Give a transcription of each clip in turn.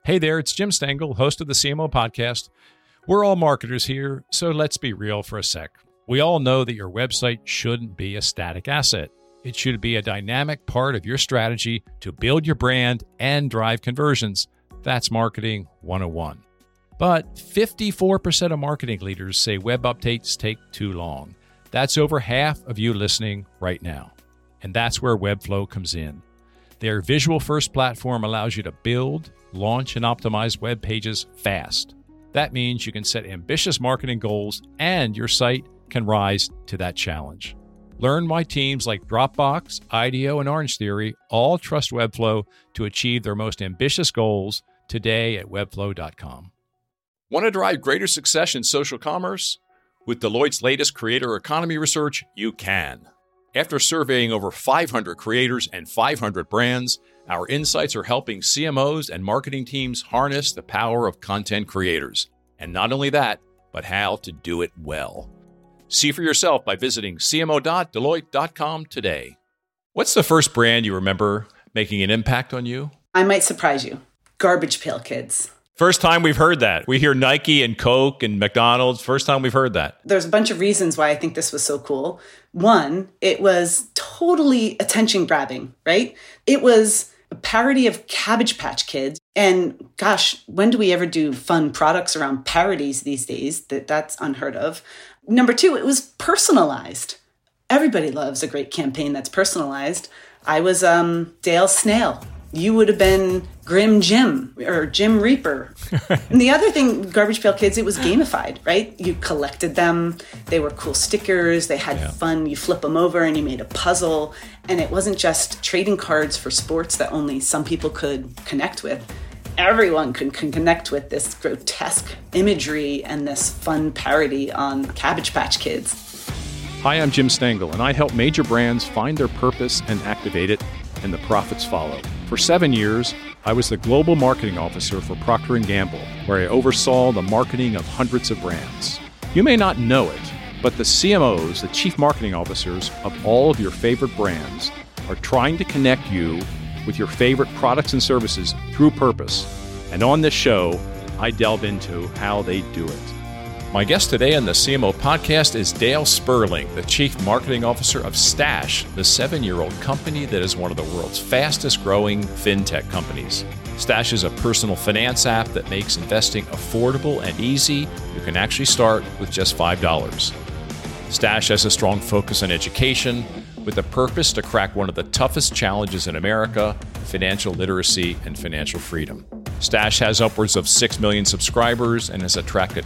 Hey there, it's Jim Stengel, host of the CMO Podcast. We're all marketers here, so let's be real for a sec. We all know that your website shouldn't be a static asset. It should be a dynamic part of your strategy to build your brand and drive conversions. That's Marketing 101. But 54% of marketing leaders say web updates take too long. That's over half of you listening right now. And that's where Webflow comes in. Their visual-first platform allows you to build, launch, and optimize web pages fast. That means you can set ambitious marketing goals and your site can rise to that challenge. Learn why teams like Dropbox, IDEO, and Orangetheory all trust Webflow to achieve their most ambitious goals today at webflow.com. Want to drive greater success in social commerce? With Deloitte's latest creator economy research, you can. After surveying over 500 creators and 500 brands, our insights are helping CMOs and marketing teams harness the power of content creators. And not only that, but how to do it well. See for yourself by visiting cmo.deloitte.com today. What's the first brand you remember making an impact on you? I might surprise you. Garbage Pail Kids. First time we've heard that. We hear Nike and Coke and McDonald's. First time we've heard that. There's a bunch of reasons why I think this was so cool. One, it was totally attention grabbing, right? It was a parody of Cabbage Patch Kids. And gosh, when do we ever do fun products around parodies these days? That's unheard of. Number two, it was personalized. Everybody loves a great campaign that's personalized. I was Dale Snail. You would have been Grim Jim or Jim Reaper. And the other thing, Garbage Pail Kids, it was gamified, right? You collected them. They were cool stickers. They had fun. You flip them over and you made a puzzle. And it wasn't just trading cards for sports that only some people could connect with. Everyone can connect with this grotesque imagery and this fun parody on Cabbage Patch Kids. Hi, I'm Jim Stengel, and I help major brands find their purpose and activate it, and the profits follow. For 7 years, I was the global marketing officer for Procter & Gamble, where I oversaw the marketing of hundreds of brands. You may not know it, but the CMOs, the chief marketing officers of all of your favorite brands, are trying to connect you with your favorite products and services through purpose. And on this show, I delve into how they do it. My guest today on the CMO Podcast is Dale Sperling, the Chief Marketing Officer of Stash, the 7-year-old company that is one of the world's fastest growing fintech companies. Stash is a personal finance app that makes investing affordable and easy. You can actually start with just $5. Stash has a strong focus on education with a purpose to crack one of the toughest challenges in America, financial literacy and financial freedom. Stash has upwards of 6 million subscribers and has attracted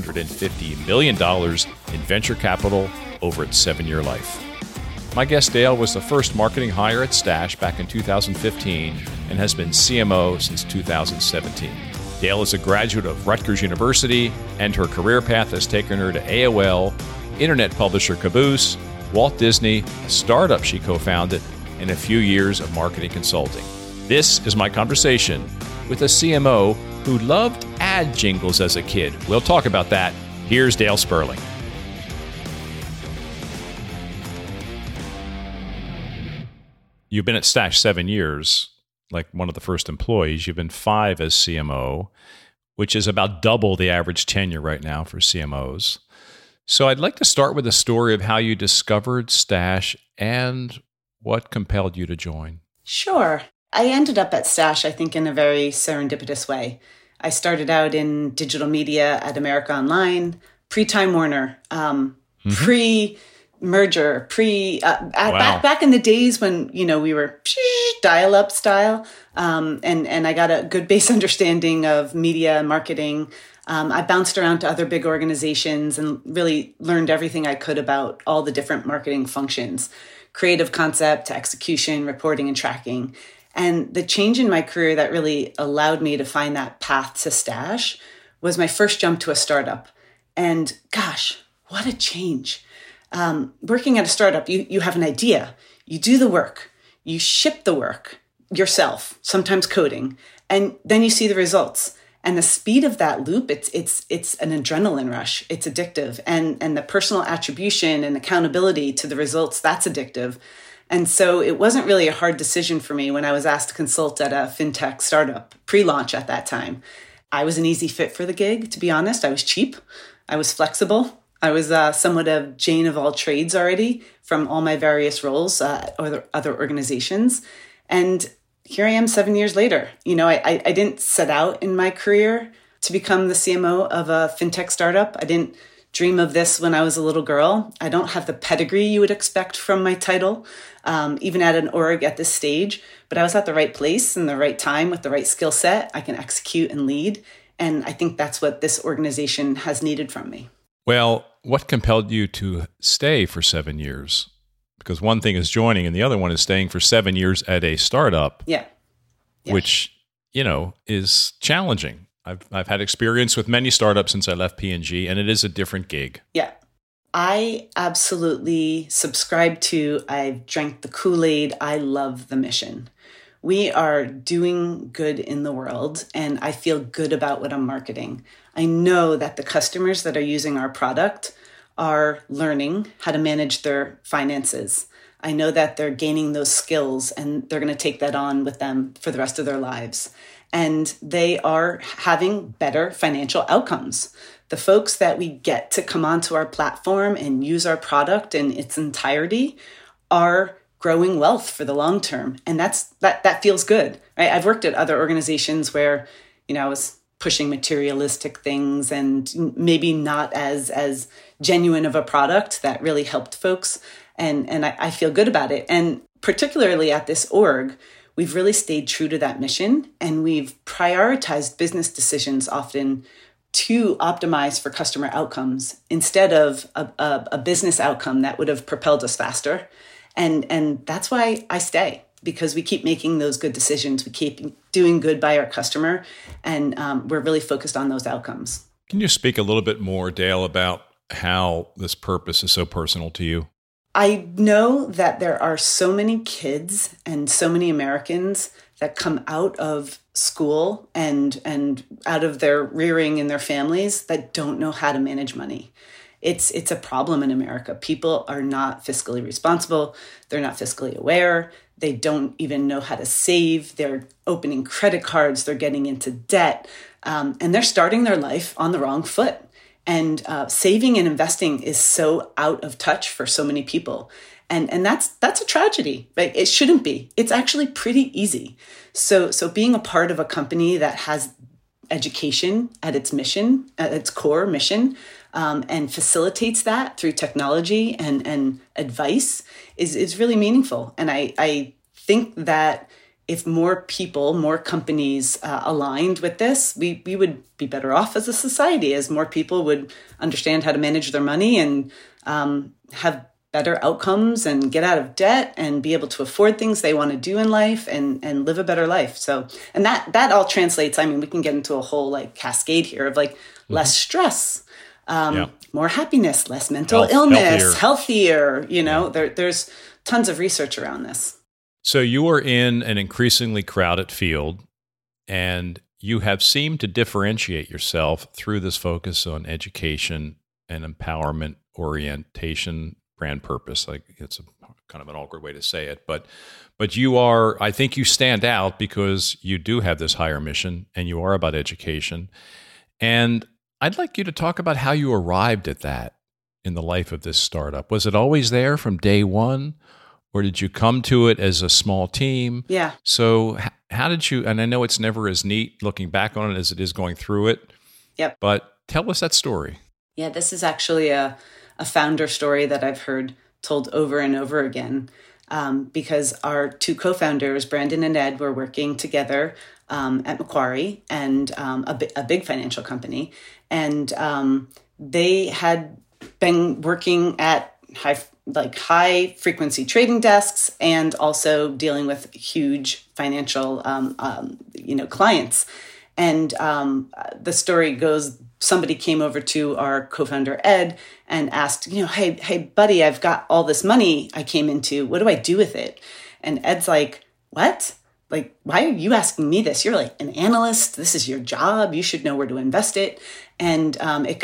$450 million in venture capital over its 7-year life. My guest Dale was the first marketing hire at Stash back in 2015 and has been CMO since 2017. Dale is a graduate of Rutgers University, and her career path has taken her to AOL, internet publisher Caboose, Walt Disney, a startup she co-founded, and a few years of marketing consulting. This is my conversation with a CMO who loved ad jingles as a kid. We'll talk about that. Here's Dale Sperling. You've been at Stash 7 years, like one of the first employees. You've been 5 as CMO, which is about double the average tenure right now for CMOs. So I'd like to start with a story of how you discovered Stash and what compelled you to join. Sure. I ended up at Stash, I think, in a very serendipitous way. I started out in digital media at America Online, pre-Time Warner, pre-merger, back in the days when, we were dial-up style, and I got a good base understanding of media and marketing. I bounced around to other big organizations and really learned everything I could about all the different marketing functions, creative concept to execution, reporting, and tracking. And the change in my career that really allowed me to find that path to Stash was my first jump to a startup. And gosh, what a change. Working at a startup, you have an idea, you do the work, you ship the work yourself, sometimes coding, and then you see the results. And the speed of that loop, it's an adrenaline rush. It's addictive. And the personal attribution and accountability to the results, that's addictive. And so it wasn't really a hard decision for me when I was asked to consult at a fintech startup, pre-launch at that time. I was an easy fit for the gig, to be honest. I was cheap. I was flexible. I was somewhat of Jane of all trades already from all my various roles or other organizations. And here I am 7 years later. I didn't set out in my career to become the CMO of a fintech startup. I didn't dream of this when I was a little girl. I don't have the pedigree you would expect from my title, even at an org at this stage, but I was at the right place and the right time with the right skill set. I can execute and lead. And I think that's what this organization has needed from me. Well, what compelled you to stay for 7 years? Because one thing is joining and the other one is staying for 7 years at a startup, which, is challenging. I've had experience with many startups since I left P&G, and it is a different gig. Yeah. I absolutely subscribe to, I've drank the Kool-Aid. I love the mission. We are doing good in the world, and I feel good about what I'm marketing. I know that the customers that are using our product are learning how to manage their finances. I know that they're gaining those skills, and they're going to take that on with them for the rest of their lives. And they are having better financial outcomes. The folks that we get to come onto our platform and use our product in its entirety are growing wealth for the long term. And that feels good, right? I've worked at other organizations where, I was pushing materialistic things and maybe not as genuine of a product that really helped folks. And I feel good about it. And particularly at this org, we've really stayed true to that mission, and we've prioritized business decisions often to optimize for customer outcomes instead of a business outcome that would have propelled us faster. And that's why I stay, because we keep making those good decisions. We keep doing good by our customer, and we're really focused on those outcomes. Can you speak a little bit more, Dale, about how this purpose is so personal to you? I know that there are so many kids and so many Americans that come out of school and out of their rearing in their families that don't know how to manage money. It's a problem in America. People are not fiscally responsible. They're not fiscally aware. They don't even know how to save. They're opening credit cards. They're getting into debt. And they're starting their life on the wrong foot. And saving and investing is so out of touch for so many people. And that's a tragedy, right? It shouldn't be. It's actually pretty easy. So being a part of a company that has education at its mission, at its core mission, and facilitates that through technology and advice is really meaningful. And I think that if more people, more companies aligned with this, we would be better off as a society, as more people would understand how to manage their money and have better outcomes and get out of debt and be able to afford things they want to do in life and live a better life. So, and that all translates. I mean, we can get into a whole cascade here of less stress, more happiness, less mental illness, healthier. There's tons of research around this. So you are in an increasingly crowded field, and you have seemed to differentiate yourself through this focus on education and empowerment, orientation, brand purpose. It's kind of an awkward way to say it, but you are, I think you stand out because you do have this higher mission and you are about education. And I'd like you to talk about how you arrived at that in the life of this startup. Was it always there from day one? Or did you come to it as a small team? Yeah. So how did you, and I know it's never as neat looking back on it as it is going through it. Yep. But tell us that story. Yeah, this is actually a founder story that I've heard told over and over again, because our two co-founders, Brandon and Ed, were working together at Macquarie and a big financial company. And they had been working at high frequency trading desks and also dealing with huge financial, clients. And the story goes, somebody came over to our co-founder Ed and asked, hey, buddy, I've got all this money I came into. What do I do with it? And Ed's like, what? Why are you asking me this? You're an analyst. This is your job. You should know where to invest it. And it got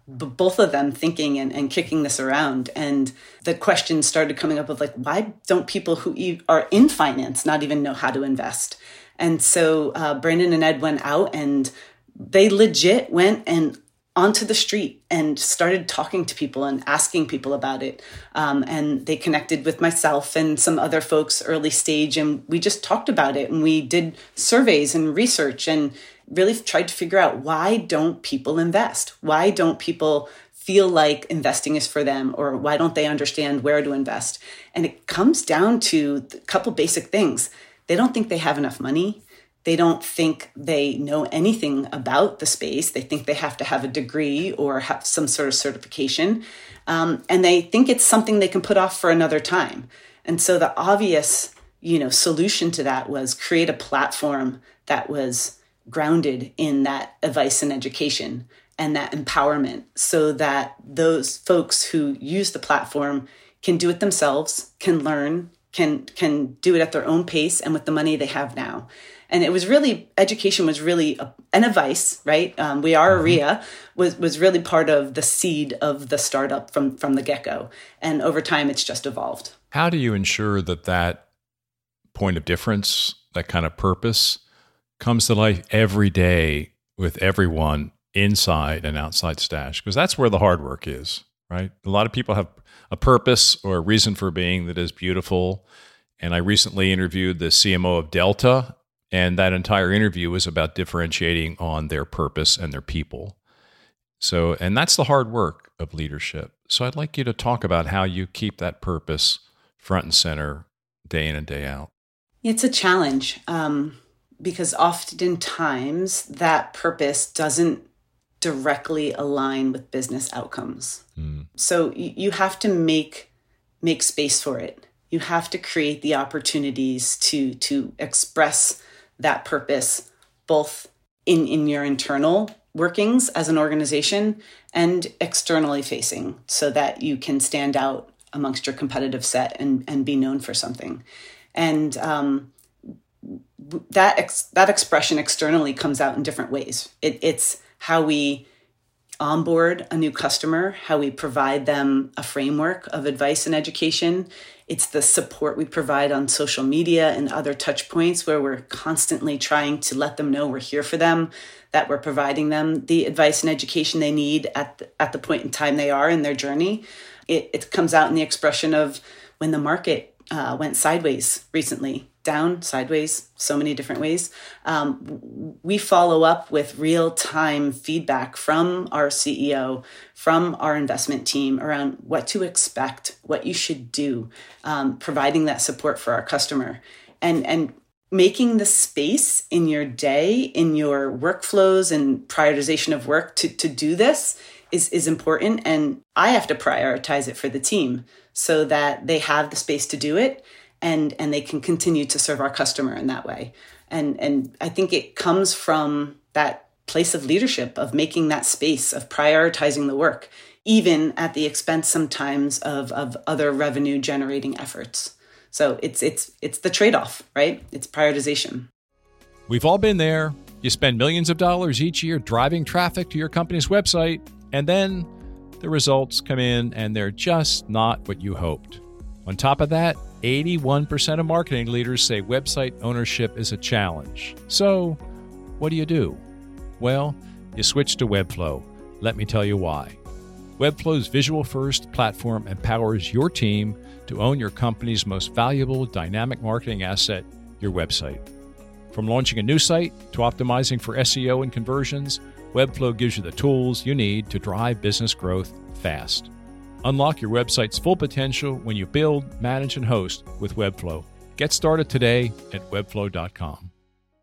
both of them thinking and kicking this around. And the questions started coming up of like, why don't people who are in finance not even know how to invest? And so Brandon and Ed went out and they legit went and onto the street and started talking to people and asking people about it. And they connected with myself and some other folks early stage. And we just talked about it. And we did surveys and research and really tried to figure out, why don't people invest? Why don't people feel like investing is for them? Or why don't they understand where to invest? And it comes down to a couple basic things. They don't think they have enough money. They don't think they know anything about the space. They think they have to have a degree or have some sort of certification. And they think it's something they can put off for another time. And so the obvious, solution to that was create a platform that was grounded in that advice and education and that empowerment, so that those folks who use the platform can do it themselves, can learn, can do it at their own pace and with the money they have now. And it was really, education was really, and advice, right? We are AREA, was really part of the seed of the startup from the get-go. And over time, it's just evolved. How do you ensure that point of difference, that kind of purpose, comes to life every day with everyone inside and outside Stash? Because that's where the hard work is, right? A lot of people have a purpose or a reason for being that is beautiful. And I recently interviewed the CMO of Delta, and that entire interview was about differentiating on their purpose and their people. So, and that's the hard work of leadership. So I'd like you to talk about how you keep that purpose front and center day in and day out. It's a challenge because oftentimes that purpose doesn't directly align with business outcomes. So you have to make space for it. You have to create the opportunities to express that purpose, both in your internal workings as an organization and externally facing, so that you can stand out amongst your competitive set and be known for something. And that expression externally comes out in different ways. It's how we onboard a new customer, how we provide them a framework of advice and education. It's the support we provide on social media and other touch points where we're constantly trying to let them know we're here for them, that we're providing them the advice and education they need at the point in time they are in their journey. It comes out in the expression of when the market went sideways recently, down, sideways, so many different ways. We follow up with real-time feedback from our CEO, from our investment team around what to expect, what you should do, providing that support for our customer, and making the space in your day, in your workflows and prioritization of work to do this is important. And I have to prioritize it for the team so that they have the space to do it. And they can continue to serve our customer in that way. And I think it comes from that place of leadership, of making that space, of prioritizing the work, even at the expense sometimes of other revenue generating efforts. So it's the trade-off, right? It's prioritization. We've all been there. You spend millions of dollars each year driving traffic to your company's website, and then the results come in and they're just not what you hoped. On top of that, 81% of marketing leaders say website ownership is a challenge. So, what do? Well, you switch to Webflow. Let me tell you why. Webflow's visual-first platform empowers your team to own your company's most valuable dynamic marketing asset, your website. From launching a new site to optimizing for SEO and conversions, Webflow gives you the tools you need to drive business growth fast. Unlock your website's full potential when you build, manage, and host with Webflow. Get started today at webflow.com.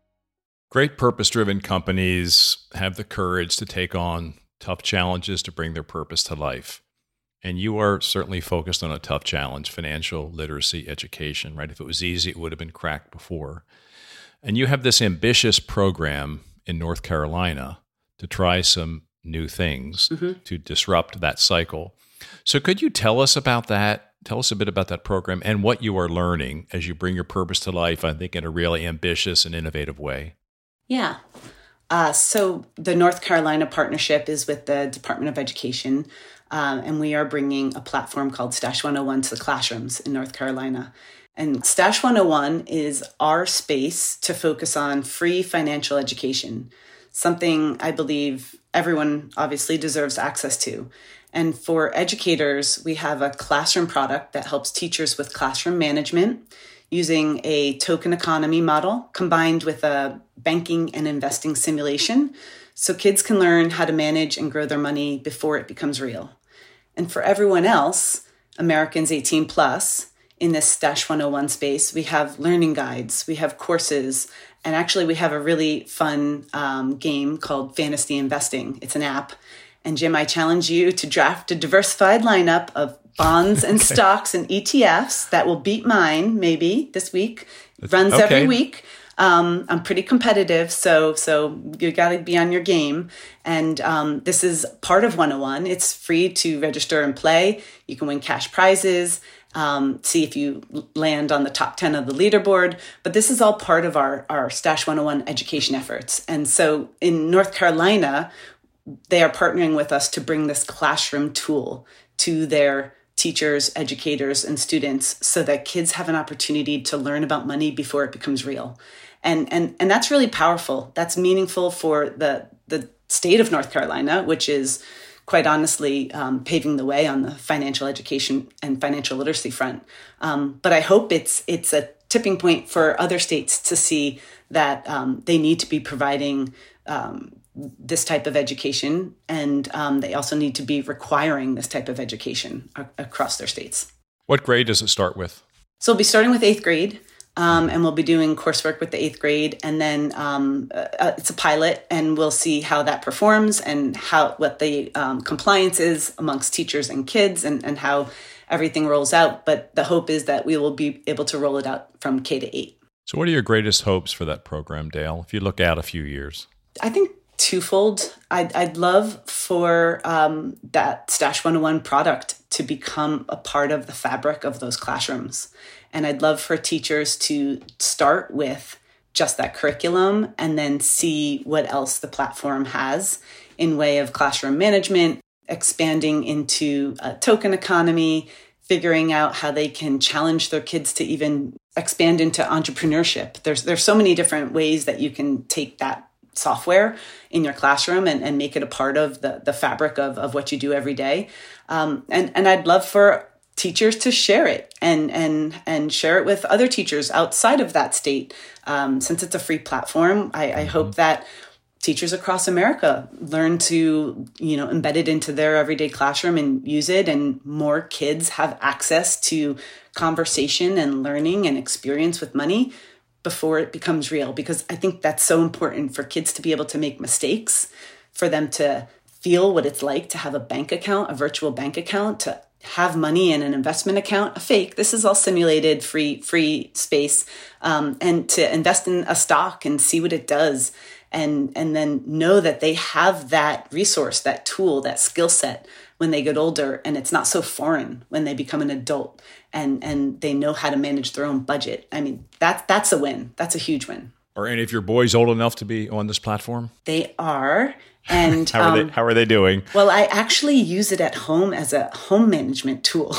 Great purpose-driven companies have the courage to take on tough challenges to bring their purpose to life. And you are certainly focused on a tough challenge, financial literacy education, right? If it was easy, it would have been cracked before. And you have this ambitious program in North Carolina to try some new things to disrupt that cycle. So could you tell us about that? Tell us a bit about that program and what you are learning as you bring your purpose to life, I think, in a really ambitious and innovative way. Yeah. So the North Carolina partnership is with the Department of Education, and we are bringing a platform called Stash 101 to the classrooms in North Carolina. And Stash 101 is our space to focus on free financial education, something I believe everyone obviously deserves access to. And for educators, we have a classroom product that helps teachers with classroom management using a token economy model combined with a banking and investing simulation, so kids can learn how to manage and grow their money before it becomes real. And for everyone else, Americans 18 plus, in this Stash 101 space, we have learning guides, we have courses, and actually we have a really fun game called Fantasy Investing. It's an app. And Jim, I challenge you to draft a diversified lineup of bonds and stocks and ETFs that will beat mine maybe this week. Runs every week. I'm pretty competitive, so you got to be on your game. And this is part of 101. It's free to register and play. You can win cash prizes, see if you land on the top 10 of the leaderboard. But this is all part of our Stash 101 education efforts. And so in North Carolina, they are partnering with us to bring this classroom tool to their teachers, educators, and students so that kids have an opportunity to learn about money before it becomes real. And that's really powerful. That's meaningful for the state of North Carolina, which is quite honestly paving the way on the financial education and financial literacy front. But I hope it's a tipping point for other states to see that they need to be providing this type of education, and they also need to be requiring this type of education across their states. What grade does it start with? So we'll be starting with 8th grade, and we'll be doing coursework with the 8th grade, and then it's a pilot, and we'll see how that performs and what the compliance is amongst teachers and kids, and how everything rolls out. But the hope is that we will be able to roll it out from K to 8. So what are your greatest hopes for that program, Dale, if you look out a few years? I think twofold. I'd love for that Stash 101 product to become a part of the fabric of those classrooms. And I'd love for teachers to start with just that curriculum and then see what else the platform has in way of classroom management, expanding into a token economy, figuring out how they can challenge their kids to even expand into entrepreneurship. There's so many different ways that you can take that software in your classroom and make it a part of the fabric of what you do every day. And I'd love for teachers to share it and share it with other teachers outside of that state. Since it's a free platform, I hope that teachers across America learn to, embed it into their everyday classroom and use it, and more kids have access to conversation and learning and experience with money before it becomes real. Because I think that's so important for kids to be able to make mistakes, for them to feel what it's like to have a bank account, a virtual bank account, to have money in an investment account, a fake. This is all simulated, free space, and to invest in a stock and see what it does. And then know that they have that resource, that tool, that skill set when they get older, and it's not so foreign when they become an adult and they know how to manage their own budget. I mean, that's a win. That's a huge win. Are any of your boys old enough to be on this platform? They are. And how are they doing? Well, I actually use it at home as a home management tool.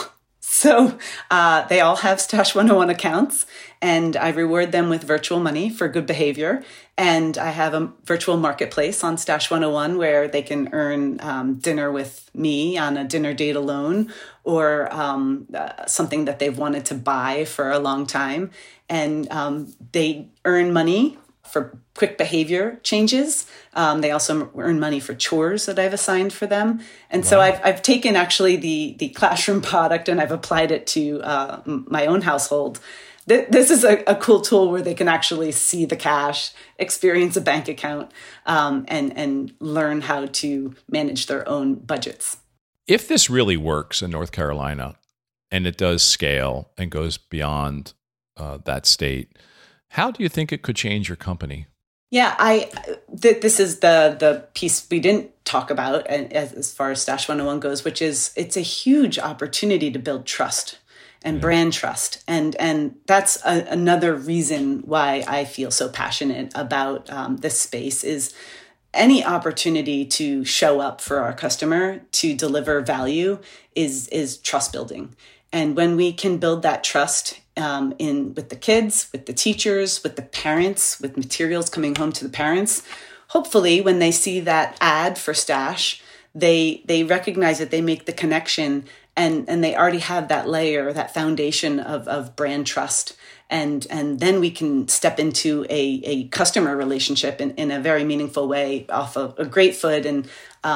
So they all have Stash 101 accounts, and I reward them with virtual money for good behavior. And I have a virtual marketplace on Stash 101 where they can earn dinner with me on a dinner date alone, or something that they've wanted to buy for a long time. And they earn money for quick behavior changes. They also earn money for chores that I've assigned for them. And so I've taken actually the classroom product and I've applied it to my own household. This is a cool tool where they can actually see the cash, experience a bank account, and learn how to manage their own budgets. If this really works in North Carolina and it does scale and goes beyond that state, how do you think it could change your company? Yeah, this is the piece we didn't talk about as far as Stash 101 goes, which is it's a huge opportunity to build trust and brand trust. And that's another reason why I feel so passionate about this space is any opportunity to show up for our customer, to deliver value is trust building. And when we can build that trust with the kids, with the teachers, with the parents, with materials coming home to the parents, hopefully when they see that ad for Stash, they recognize that they make the connection and they already have that layer, that foundation of brand trust. And then we can step into a customer relationship in a very meaningful way off of a great foot. And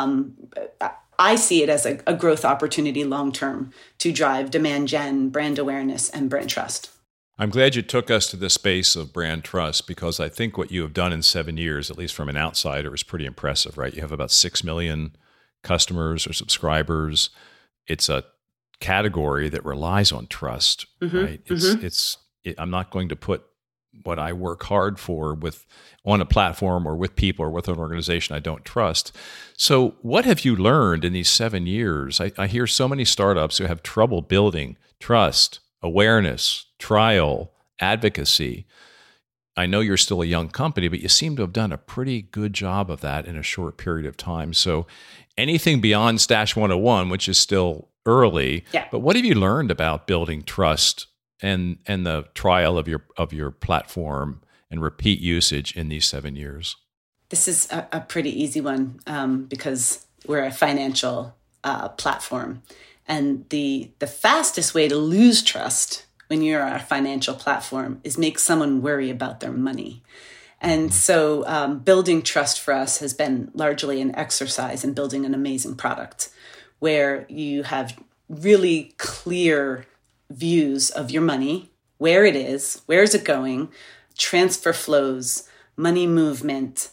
I see it as a growth opportunity long-term to drive demand gen, brand awareness, and brand trust. I'm glad you took us to the space of brand trust because I think what you have done in 7 years, at least from an outsider, is pretty impressive, right? You have about 6 million customers or subscribers. It's a category that relies on trust, right? I'm not going to put what I work hard for on a platform or with people or with an organization I don't trust. So what have you learned in these 7 years? I hear so many startups who have trouble building trust, awareness, trial, advocacy. I know you're still a young company, but you seem to have done a pretty good job of that in a short period of time. So anything beyond Stash 101, which is still early, but what have you learned about building trust and the trial of your platform and repeat usage in these 7 years? This is a pretty easy one because we're a financial platform. And the fastest way to lose trust when you're a financial platform is make someone worry about their money. And so building trust for us has been largely an exercise in building an amazing product where you have really clear views of your money, where it is, where is it going, transfer flows, money movement,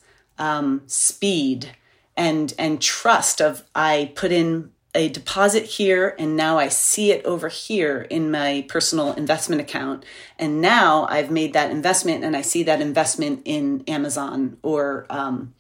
speed, and trust of I put in a deposit here and now I see it over here in my personal investment account. And now I've made that investment and I see that investment in Amazon or, an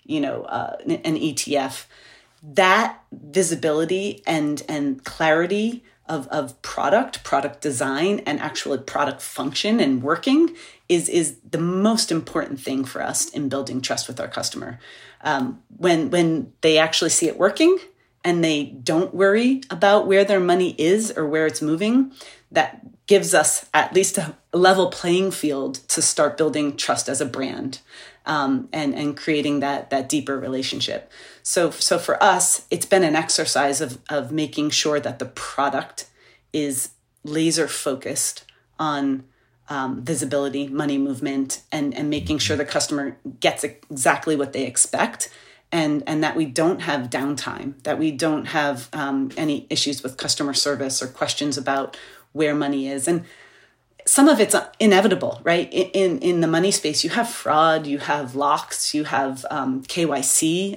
ETF. That visibility and clarity of product design and actual product function and working is the most important thing for us in building trust with our customer. When they actually see it working and they don't worry about where their money is or where it's moving, that gives us at least a level playing field to start building trust as a brand and creating that deeper relationship. So for us, it's been an exercise of making sure that the product is laser focused on visibility, money movement, and making sure the customer gets exactly what they expect. And that we don't have downtime, that we don't have any issues with customer service or questions about where money is. And some of it's inevitable, right? In the money space, you have fraud, you have locks, you have KYC.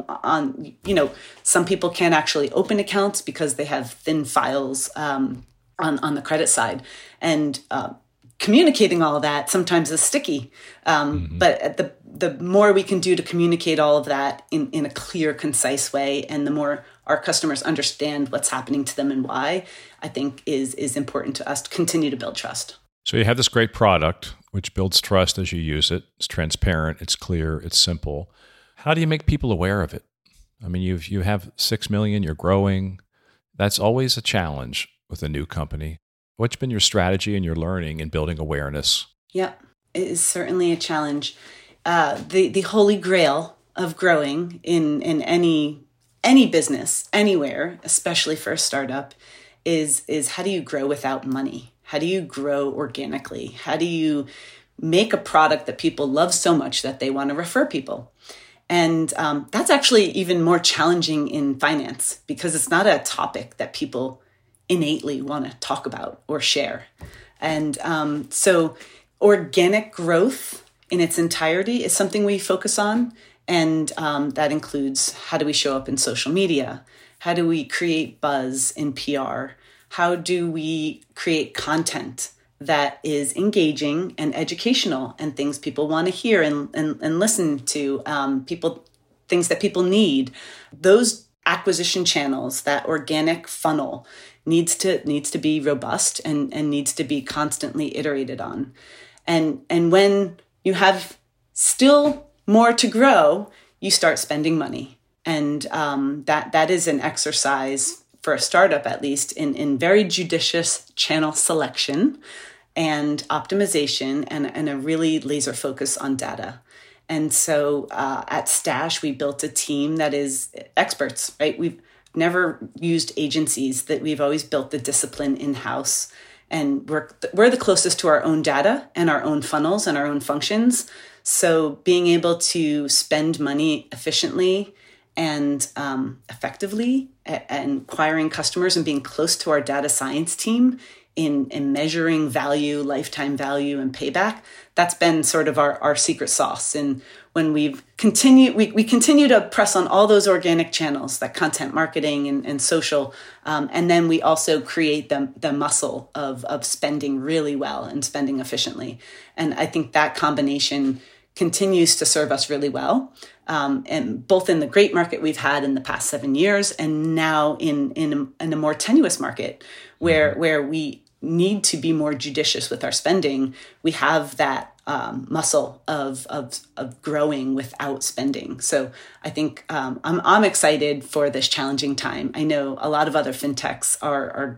Some people can't actually open accounts because they have thin files on the credit side. And communicating all of that sometimes is sticky. But the more we can do to communicate all of that in a clear, concise way, and the more our customers understand what's happening to them and why, I think is important to us to continue to build trust. So you have this great product, which builds trust as you use it. It's transparent, it's clear, it's simple. How do you make people aware of it? I mean, you have 6 million, you're growing. That's always a challenge with a new company. What's been your strategy and your learning in building awareness? Yeah, it is certainly a challenge. The holy grail of growing in any business, anywhere, especially for a startup, is how do you grow without money? How do you grow organically? How do you make a product that people love so much that they want to refer people? And that's actually even more challenging in finance because it's not a topic that people innately want to talk about or share. And so organic growth in its entirety is something we focus on. And that includes how do we show up in social media? How do we create buzz in PR? How do we create content that is engaging and educational and things people want to hear and listen to, things that people need? Those acquisition channels, that organic funnel, needs to be robust and needs to be constantly iterated on. And when you have still more to grow, you start spending money. And that is an exercise for a startup, at least, in very judicious channel selection and optimization and a really laser focus on data. And so at Stash, we built a team that is experts, right? We've never used agencies, that we've always built the discipline in-house. And we're the closest to our own data and our own funnels and our own functions. So being able to spend money efficiently and effectively and acquiring customers and being close to our data science team in measuring value, lifetime value, and payback, that's been sort of our secret sauce. And when we continue to press on all those organic channels, that content marketing and social, and then we also create the muscle of spending really well and spending efficiently. And I think that combination continues to serve us really well, and both in the great market we've had in the past 7 years, and now in a more tenuous market where we need to be more judicious with our spending. We have that muscle of growing without spending. So I think I'm excited for this challenging time. I know a lot of other fintechs are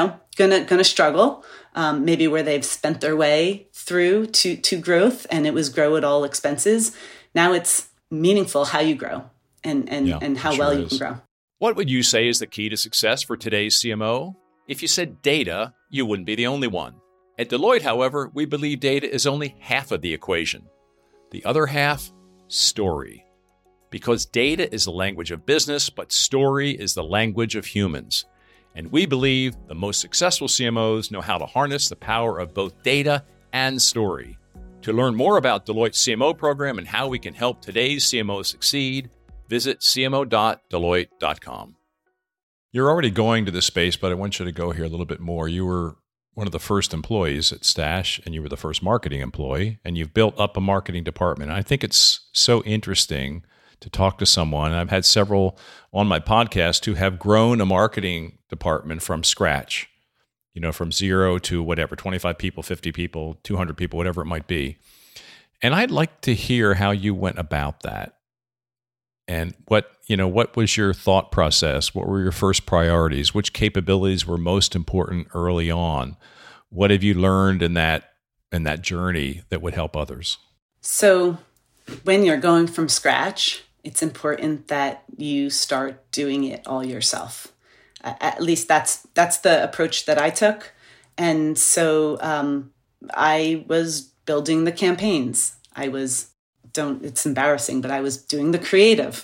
gonna struggle, maybe where they've spent their way through to growth, and it was grow at all expenses. Now it's meaningful how you grow and how well you can grow. What would you say is the key to success for today's CMO? If you said data, you wouldn't be the only one. At Deloitte, however, we believe data is only half of the equation. The other half, story. Because data is the language of business, but story is the language of humans. And we believe the most successful CMOs know how to harness the power of both data and story. To learn more about Deloitte's CMO program and how we can help today's CMOs succeed, visit cmo.deloitte.com. You're already going to this space, but I want you to go here a little bit more. You were one of the first employees at Stash, and you were the first marketing employee, and you've built up a marketing department. And I think it's so interesting to talk to someone. I've had several on my podcast who have grown a marketing department from scratch, from 0 to whatever, 25 people, 50 people, 200 people, whatever it might be. And I'd like to hear how you went about that. And what was your thought process? What were your first priorities? Which capabilities were most important early on? What have you learned in that journey that would help others? So when you're going from scratch, it's important that you start doing it all yourself. At least that's the approach that I took. And so I was building the campaigns. It's embarrassing, but I was doing the creative.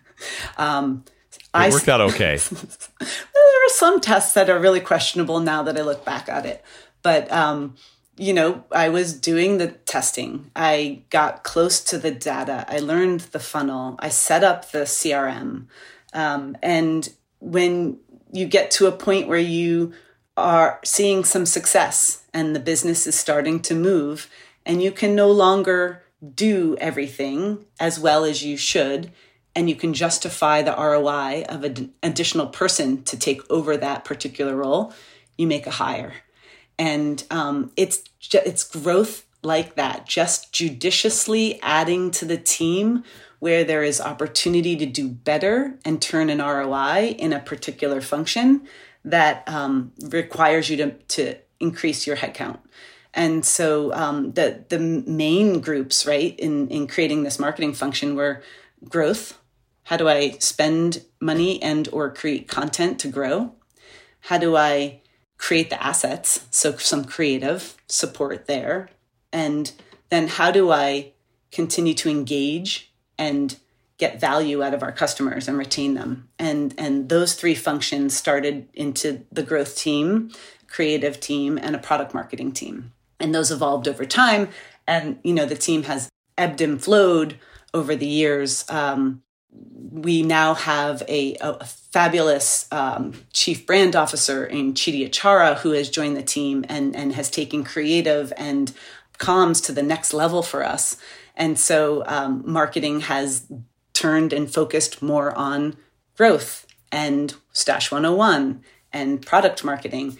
It worked out okay. There are some tests that are really questionable now that I look back at it. But, I was doing the testing. I got close to the data. I learned the funnel. I set up the CRM. And when you get to a point where you are seeing some success and the business is starting to move, and you can no longer do everything as well as you should, and you can justify the ROI of an additional person to take over that particular role, you make a hire. And it's growth like that, just judiciously adding to the team where there is opportunity to do better and turn an ROI in a particular function that requires you to increase your headcount. And so the main groups, right, in creating this marketing function were growth. How do I spend money and or create content to grow? How do I create the assets? So some creative support there. And then how do I continue to engage and get value out of our customers and retain them? And those three functions started into the growth team, creative team, and a product marketing team. And those evolved over time. And, the team has ebbed and flowed over the years. We now have a fabulous chief brand officer in Chidi Achara, who has joined the team and has taken creative and comms to the next level for us. And so marketing has turned and focused more on growth and Stash 101 and product marketing.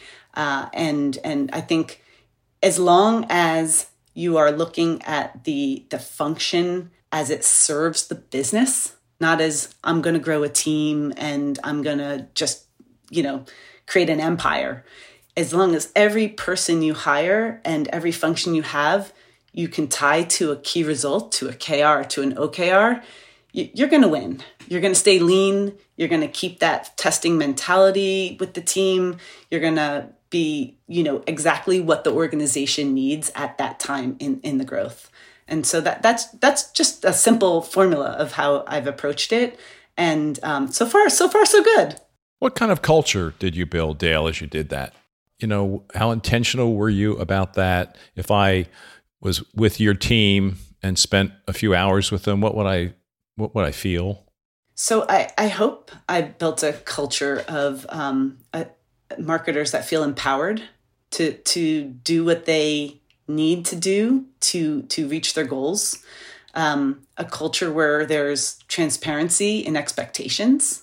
And I think as long as you are looking at the function as it serves the business, not as I'm going to grow a team and I'm going to just, create an empire. As long as every person you hire and every function you have, you can tie to a key result, to a KR, to an OKR, you're going to win. You're going to stay lean. You're going to keep that testing mentality with the team. You're going to be, exactly what the organization needs at that time in the growth. And so that's just a simple formula of how I've approached it. And so far, so good. What kind of culture did you build, Dale, as you did that? How intentional were you about that? If I was with your team and spent a few hours with them, what would I feel? So I hope I built a culture of marketers that feel empowered to do what they need to do to reach their goals. A culture where there's transparency and expectations,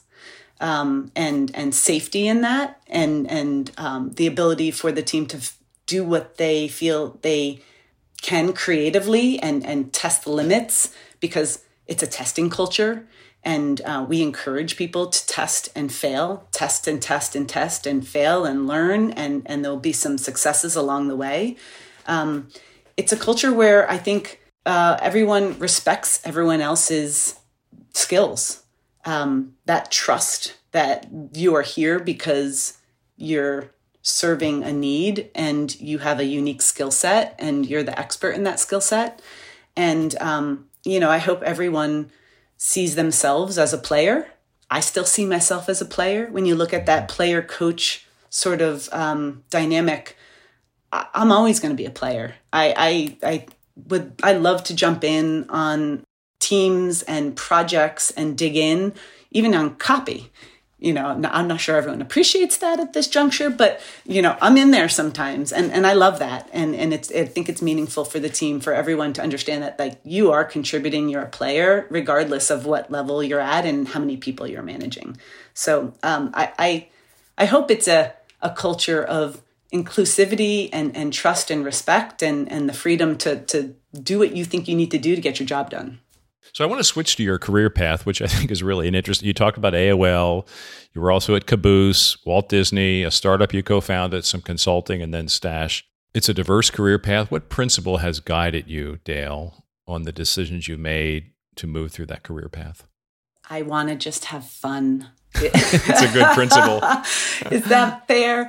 and safety in that, and the ability for the team to do what they feel they can creatively and test the limits, because it's a testing culture. And we encourage people to test and fail, test and test and test and fail and learn. And there'll be some successes along the way. It's a culture where I think everyone respects everyone else's skills. That trust that you are here because you're serving a need and you have a unique skill set and you're the expert in that skill set. And, I hope everyone sees themselves as a player. I still see myself as a player. When you look at that player coach sort of dynamic, I'm always going to be a player. I love to jump in on teams and projects and dig in, even on copy. I'm not sure everyone appreciates that at this juncture, but, I'm in there sometimes and I love that. And I think it's meaningful for the team, for everyone to understand that, like, you are contributing, you're a player, regardless of what level you're at and how many people you're managing. So I hope it's a culture of inclusivity and trust and respect and the freedom to do what you think you need to do to get your job done. So I want to switch to your career path, which I think is really an interesting. You talked about AOL. You were also at Caboose, Walt Disney, a startup you co-founded, some consulting, and then Stash. It's a diverse career path. What principle has guided you, Dale, on the decisions you made to move through that career path? I want to just have fun. It's a good principle. Is that fair?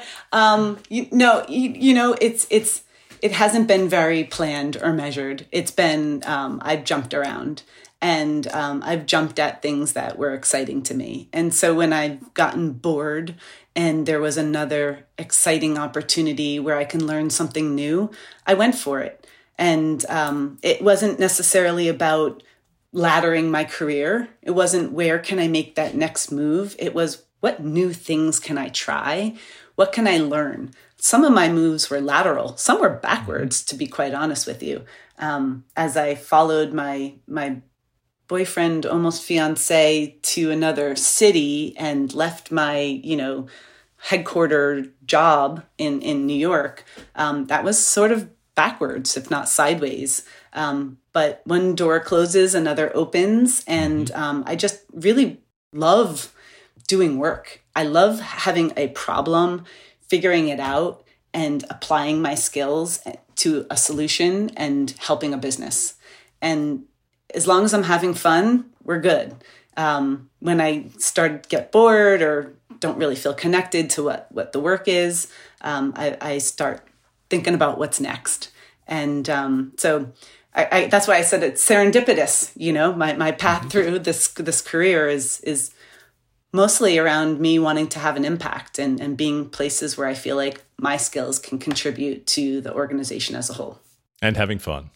It hasn't been very planned or measured. It's been, I've jumped around. And I've jumped at things that were exciting to me. And so when I've gotten bored and there was another exciting opportunity where I can learn something new, I went for it. And it wasn't necessarily about laddering my career. It wasn't where can I make that next move. It was what new things can I try? What can I learn? Some of my moves were lateral. Some were backwards, to be quite honest with you. As I followed my boyfriend, almost fiance, to another city and left my, headquarter job in New York, that was sort of backwards, if not sideways. But one door closes, another opens. And I just really love doing work. I love having a problem, figuring it out, and applying my skills to a solution and helping a business. And as long as I'm having fun, we're good. When I start to get bored or don't really feel connected to what the work is, I start thinking about what's next. And so that's why I said it's serendipitous. My path through this career is mostly around me wanting to have an impact and being places where I feel like my skills can contribute to the organization as a whole. And having fun.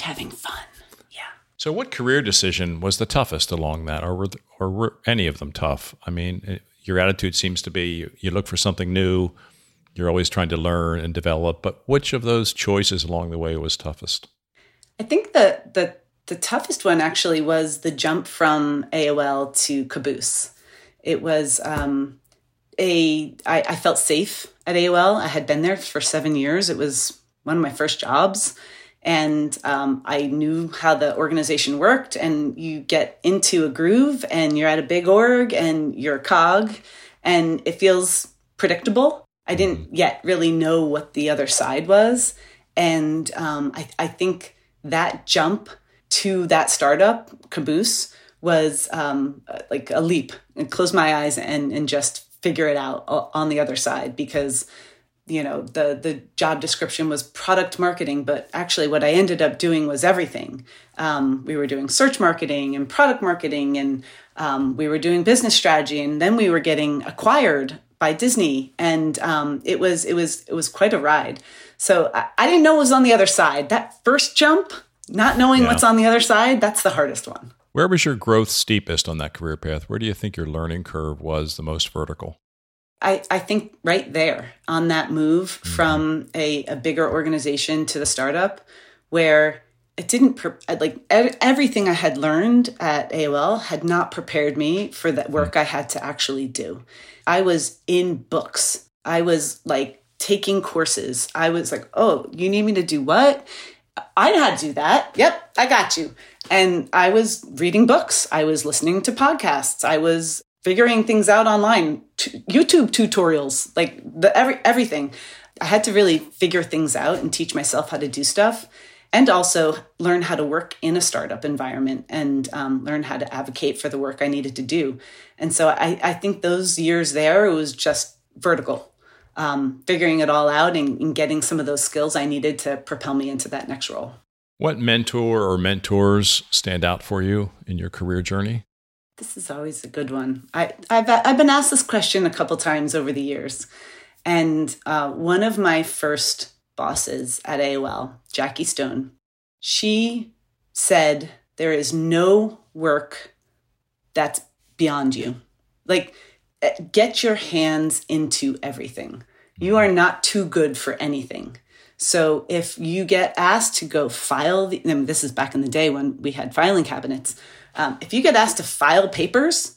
So what career decision was the toughest along that, or were any of them tough? I mean, your attitude seems to be you look for something new, you're always trying to learn and develop, but which of those choices along the way was toughest? I think the toughest one actually was the jump from AOL to Caboose. It was I felt safe at AOL. I had been there for 7 years. It was one of my first jobs. And I knew how the organization worked, and you get into a groove and you're at a big org and you're a cog and it feels predictable. I didn't yet really know what the other side was. And I think that jump to that startup, Caboose, was like a leap, and close my eyes and just figure it out on the other side, because the job description was product marketing, but actually what I ended up doing was everything. We were doing search marketing and product marketing, and we were doing business strategy, and then we were getting acquired by Disney, and it was quite a ride. So I didn't know what was on the other side. That first jump, not knowing what's on the other side, that's the hardest one. Where was your growth steepest on that career path? Where do you think your learning curve was the most vertical? I think right there on that move from a bigger organization to the startup, where it didn't, everything I had learned at AOL had not prepared me for that work I had to actually do. I was in books. I was like taking courses. I was like, oh, you need me to do what? I know how to do that. Yep, I got you. And I was reading books. I was listening to podcasts. I was figuring things out online, YouTube tutorials, like everything. I had to really figure things out and teach myself how to do stuff, and also learn how to work in a startup environment, and learn how to advocate for the work I needed to do. And so I think those years there, it was just vertical, figuring it all out and getting some of those skills I needed to propel me into that next role. What mentor or mentors stand out for you in your career journey? This is always a good one. I've been asked this question a couple times over the years. And one of my first bosses at AOL, Jackie Stone, she said, there is no work that's beyond you. Like, get your hands into everything. You are not too good for anything. So if you get asked to go file, this is back in the day when we had filing cabinets. If you get asked to file papers,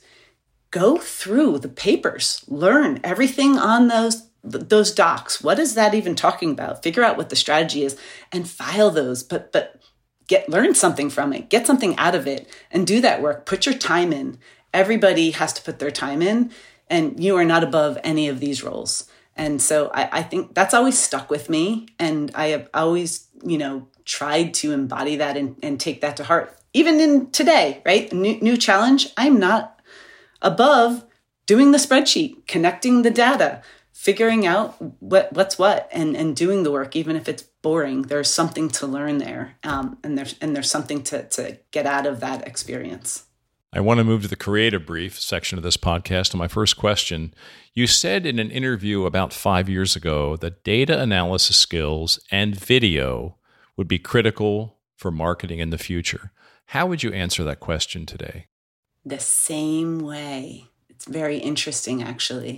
go through the papers, learn everything on those docs. What is that even talking about? Figure out what the strategy is and file those, but learn something from it, get something out of it, and do that work. Put your time in. Everybody has to put their time in, and you are not above any of these roles. And so I think that's always stuck with me. And I have always, tried to embody that and take that to heart. Even in today, right? New challenge. I'm not above doing the spreadsheet, connecting the data, figuring out what's what, and doing the work, even if it's boring. There's something to learn there. And there's something to get out of that experience. I want to move to the creative brief section of this podcast. And my first question, you said in an interview about 5 years ago that data analysis skills and video would be critical for marketing in the future. How would you answer that question today? The same way. It's very interesting, actually.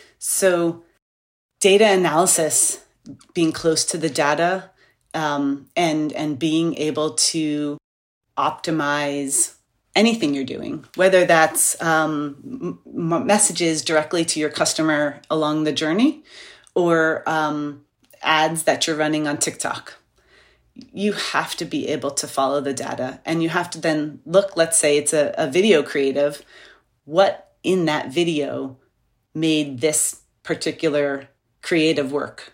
So data analysis, being close to the data, and being able to optimize anything you're doing, whether that's messages directly to your customer along the journey, or ads that you're running on TikTok. You have to be able to follow the data, and you have to then look, let's say it's a video creative, what in that video made this particular creative work?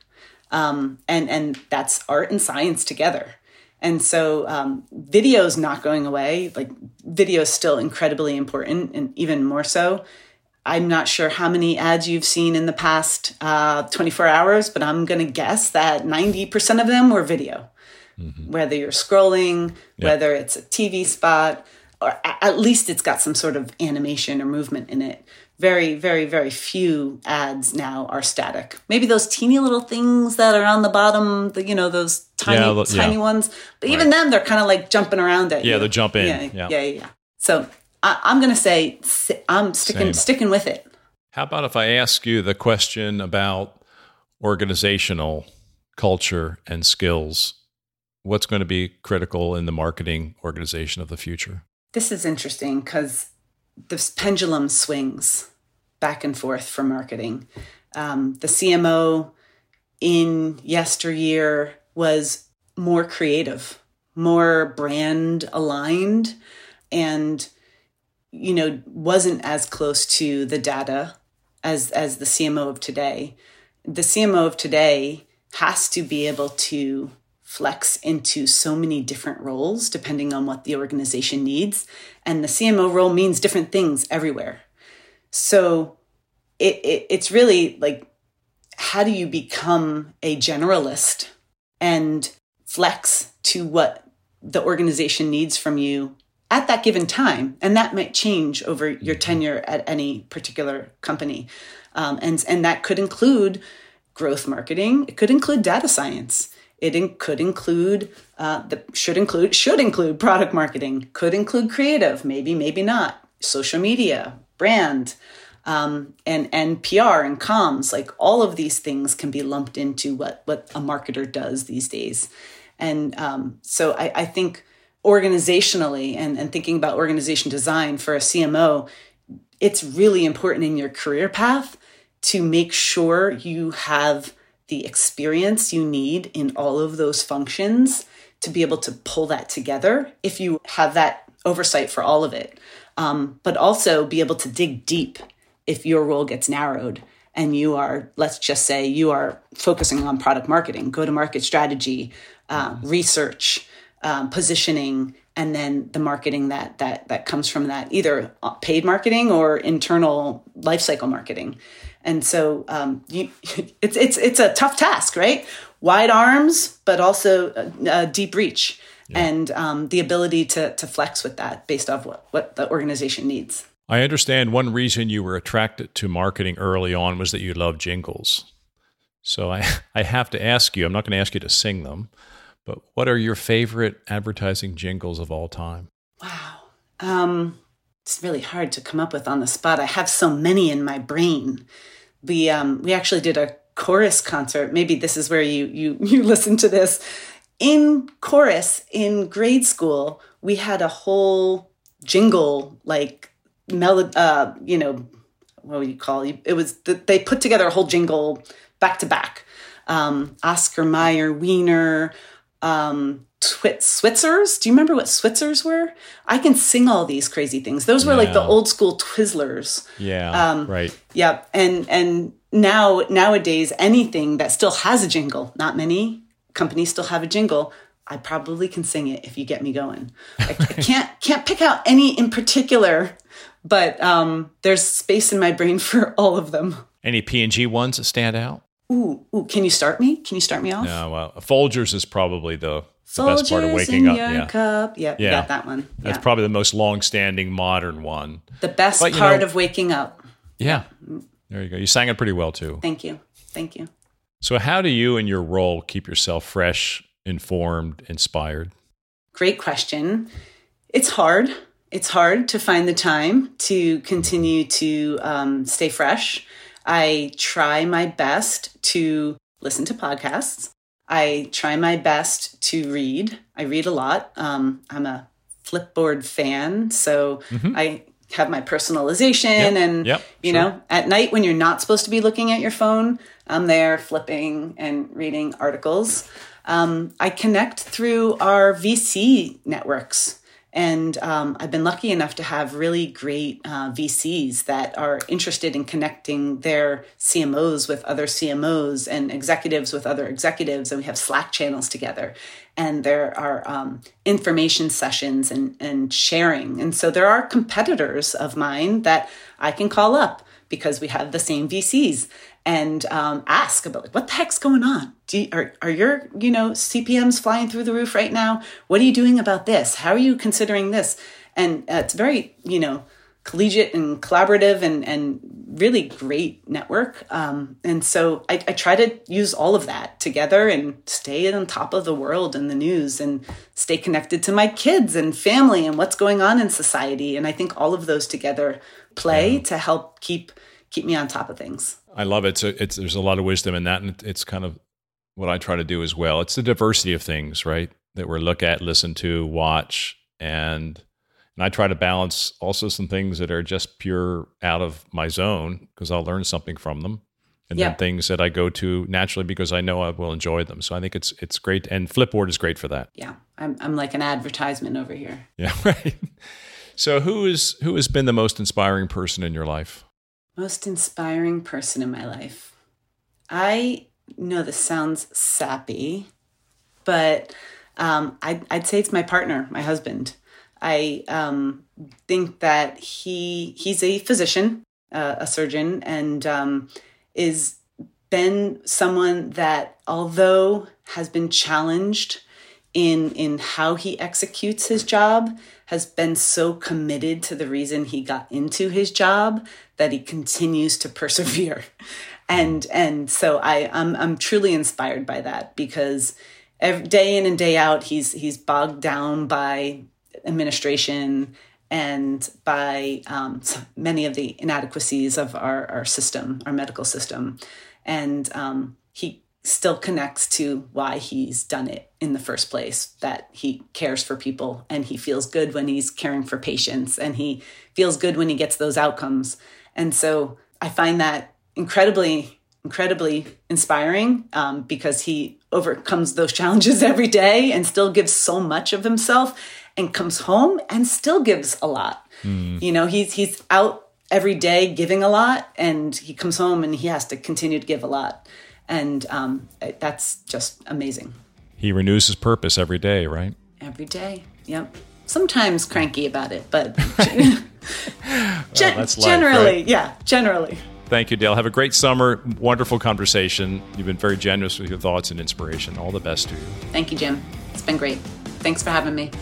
And that's art and science together. And so video is not going away. Like, video is still incredibly important, and even more so. I'm not sure how many ads you've seen in the past 24 hours, but I'm going to guess that 90% of them were video. Mm-hmm. Whether you're scrolling, whether it's a TV spot, or at least it's got some sort of animation or movement in it. Very, very, very few ads now are static. Maybe those teeny little things that are on the bottom, those tiny ones. But even them, they're kind of like jumping around at you. Yeah, they jump in. Yeah. So I'm going to say I'm sticking with it. How about if I ask you the question about organizational culture and skills? What's going to be critical in the marketing organization of the future? This is interesting because this pendulum swings back and forth for marketing. The CMO in yesteryear was more creative, more brand aligned, and wasn't as close to the data as the CMO of today. The CMO of today has to be able to flex into so many different roles depending on what the organization needs. And the CMO role means different things everywhere. So it's really like, how do you become a generalist and flex to what the organization needs from you at that given time? And that might change over your tenure at any particular company. And that could include growth marketing. It could include data science. It could include, should include product marketing, could include creative, maybe not, social media, brand, and PR and comms. Like all of these things can be lumped into what a marketer does these days. And so I think organizationally and thinking about organization design for a CMO, it's really important in your career path to make sure you have the experience you need in all of those functions to be able to pull that together if you have that oversight for all of it. But also be able to dig deep if your role gets narrowed and you are, let's just say you are focusing on product marketing, go-to-market strategy, research, positioning, and then the marketing that comes from that, either paid marketing or internal lifecycle marketing. And so it's a tough task, right? Wide arms, but also deep reach, and the ability to flex with that based off what the organization needs. I understand one reason you were attracted to marketing early on was that you love jingles. So I have to ask you, I'm not going to ask you to sing them, but what are your favorite advertising jingles of all time? Wow. It's really hard to come up with on the spot. I have so many in my brain. We actually did a chorus concert. Maybe this is where you listen to this. In chorus in grade school, we had a whole jingle, like melody. What would you call it? It was they put together a whole jingle back to back. Oscar Mayer, Wiener, Switzers. Do you remember what Switzers were? I can sing all these crazy things. Those were like the old school Twizzlers. Yeah, right. Yeah, and nowadays anything that still has a jingle, not many companies still have a jingle. I probably can sing it if you get me going. I can't pick out any in particular, but there's space in my brain for all of them. Any P&G ones that stand out? Ooh, can you start me? Can you start me off? No, well, Folgers is probably the best part of waking up. Yeah, cup. Yep, you got that one. That's probably the most long-standing modern one. The best part of waking up. Yeah, there you go. You sang it pretty well too. Thank you. So how do you in your role keep yourself fresh, informed, inspired? Great question. It's hard. It's hard to find the time to continue to stay fresh. I try my best to listen to podcasts. I try my best to read. I read a lot. I'm a Flipboard fan, so I have my personalization and, at night when you're not supposed to be looking at your phone, I'm there flipping and reading articles. I connect through our VC networks. And I've been lucky enough to have really great VCs that are interested in connecting their CMOs with other CMOs and executives with other executives. And we have Slack channels together. And there are information sessions and sharing. And so there are competitors of mine that I can call up because we have the same VCs and ask about what the heck's going on? Are your CPMs flying through the roof right now? What are you doing about this? How are you considering this? And it's very collegiate and collaborative and really great network. And so I try to use all of that together and stay on top of the world and the news and stay connected to my kids and family and what's going on in society. And I think all of those together play to help keep me on top of things. I love it. So there's a lot of wisdom in that, and it's kind of what I try to do as well. It's the diversity of things, right? That we look at, listen to, watch, and I try to balance also some things that are just pure out of my zone because I'll learn something from them. And then things that I go to naturally because I know I will enjoy them. So I think it's great. And Flipboard is great for that. Yeah. I'm like an advertisement over here. Yeah, right. So who has been the most inspiring person in your life? Most inspiring person in my life. I know this sounds sappy, but I'd say it's my partner, my husband. I think that he's a physician, a surgeon, and is been someone that, although has been challenged in how he executes his job, has been so committed to the reason he got into his job that he continues to persevere. And so I'm truly inspired by that, because day in and day out, he's bogged down by administration and by many of the inadequacies of our system, our medical system. And he still connects to why he's done it in the first place, that he cares for people and he feels good when he's caring for patients and he feels good when he gets those outcomes. And so I find that incredibly inspiring because he overcomes those challenges every day and still gives so much of himself and comes home and still gives a lot. You know, he's out every day giving a lot, and he comes home and he has to continue to give a lot. And that's just amazing. He renews his purpose every day, right? Every day. Yep. Sometimes cranky about it, but that's generally, life, right? Yeah, generally. Thank you, Dale. Have a great summer. Wonderful conversation. You've been very generous with your thoughts and inspiration. All the best to you. Thank you, Jim. It's been great. Thanks for having me.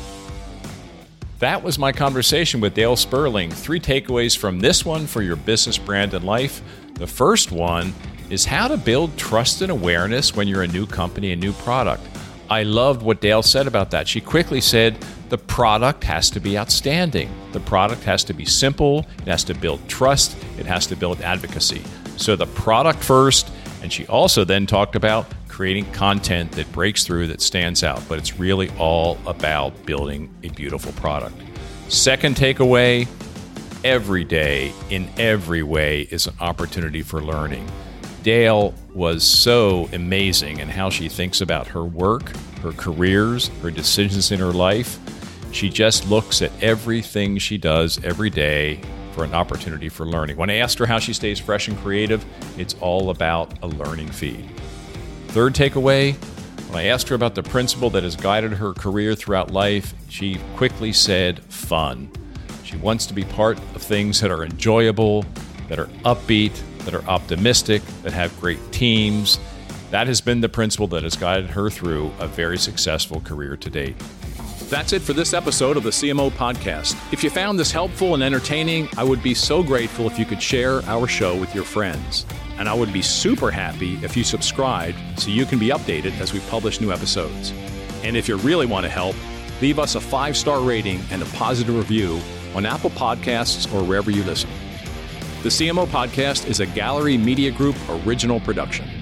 That was my conversation with Dale Sperling. 3 takeaways from this one for your business, brand, and life. The first one is how to build trust and awareness when you're a new company, a new product. I loved what Dale said about that. She quickly said, the product has to be outstanding. The product has to be simple. It has to build trust. It has to build advocacy. So the product first. And she also then talked about creating content that breaks through, that stands out. But it's really all about building a beautiful product. Second takeaway, every day in every way is an opportunity for learning. Dale was so amazing in how she thinks about her work, her careers, her decisions in her life. She just looks at everything she does every day for an opportunity for learning. When I asked her how she stays fresh and creative, it's all about a learning feed. Third takeaway, when I asked her about the principle that has guided her career throughout life, she quickly said fun. She wants to be part of things that are enjoyable, that are upbeat, that are optimistic, that have great teams. That has been the principle that has guided her through a very successful career to date. That's it for this episode of the CMO Podcast. If you found this helpful and entertaining, I would be so grateful if you could share our show with your friends. And I would be super happy if you subscribed so you can be updated as we publish new episodes. And if you really want to help, leave us a 5-star rating and a positive review on Apple Podcasts or wherever you listen. The CMO Podcast is a Gallery Media Group original production.